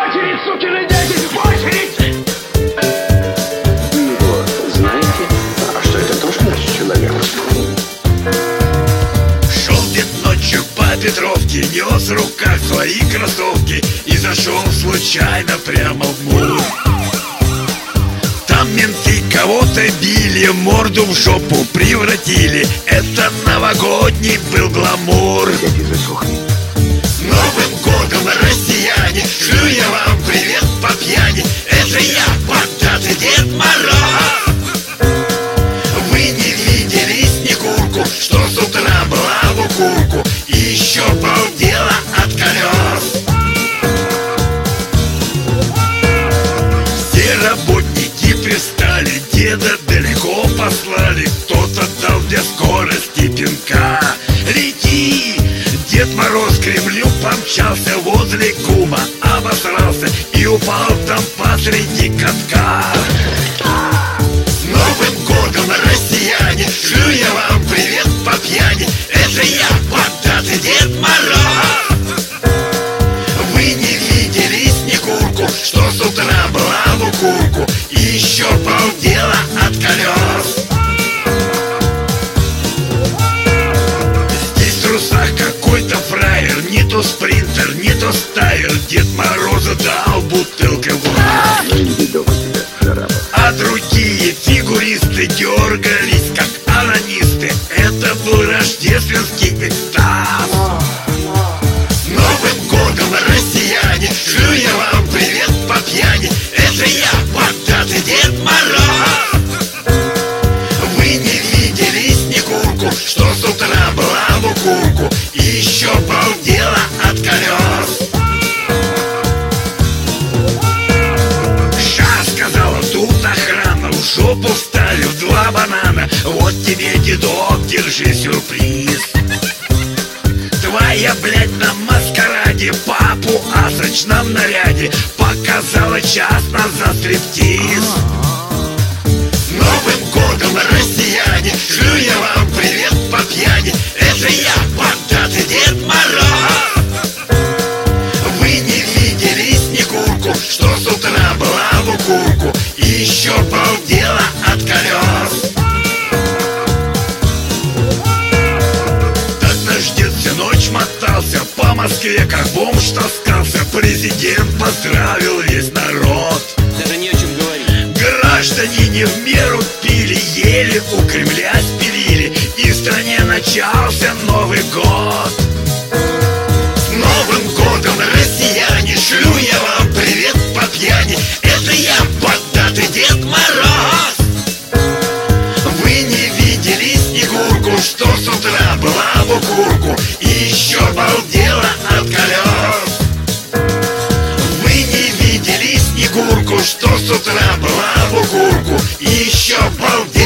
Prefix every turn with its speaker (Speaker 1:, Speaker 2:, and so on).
Speaker 1: Очередь, сукины дети, очередь!
Speaker 2: Ну вот, знаете, а что это тоже наш человек?
Speaker 3: Шел дед ночью по Петровке, нес в руках свои кроссовки и зашел случайно прямо в мур. Там менты кого-то били, морду в жопу превратили. Это новогодний был гламур.
Speaker 2: Дядя, засохни.
Speaker 3: С Новым годом, россияне! Шлю я вам привет по пьяни. Это я, поддатый Дед Мороз. Вы не видели Снегурку, что с утра была в укурку и еще полдела от колес. Все работники пристали, деда далеко послали. Кто-то дал для скорости пинка. Лети! Дед Мороз к Кремлю помчался, возле кума обосрался и упал там посреди катка. С Новым годом, россияне! Шлю я вам привет по пьяни. Это я, поддатый Дед Мороз. Вы не видели Снегурку, что с утра была в укурку и еще полдела от колес. Здесь в трусах какой-то фраер, не то спринтер, не то стайер. Дед Морозу дал бутылкой в рот.
Speaker 2: Ну и видок у тебя, шарапа.
Speaker 3: А другие фигуристы дергались, как анонисты. Это был рождественский экстаз. С Новым годом, россияне! Шлю я вам привет по пьяни. Это я, поддатый Дед Мороз. Вы не видели Снегурку, что с утра была в укурку и еще полдела от колес. Ша сказала, тут охрана, в жопу встали в 2 банана. Вот тебе, дедок, держи сюрприз. Твоя, блядь, на маскараде папу о сочном наряде показала час назад стриптиз. С Новым годом, россияне! Шлю я вам привет по пьяни. Это я, поддатый Дед Мороз. Вы не видели Снегурку, что с утра была в укурку и еще полдела от колес. Так наш дед всю ночь мотался по Москве, как бомж таскался. Президент поздравил весь народ.
Speaker 1: Даже не о чем говорить.
Speaker 3: Граждане не в меру пили, ели, у Кремля спилили, и в стране начался Новый год. С Новым годом, россияне! Шлю я вам привет по пьяни. Это я, поддатый Дед Мороз. Вы не видели Снегурку, что с утра была в укурку и еще балдела от колес. Вы не видели Снегурку, что с утра была в укурку и еще балдела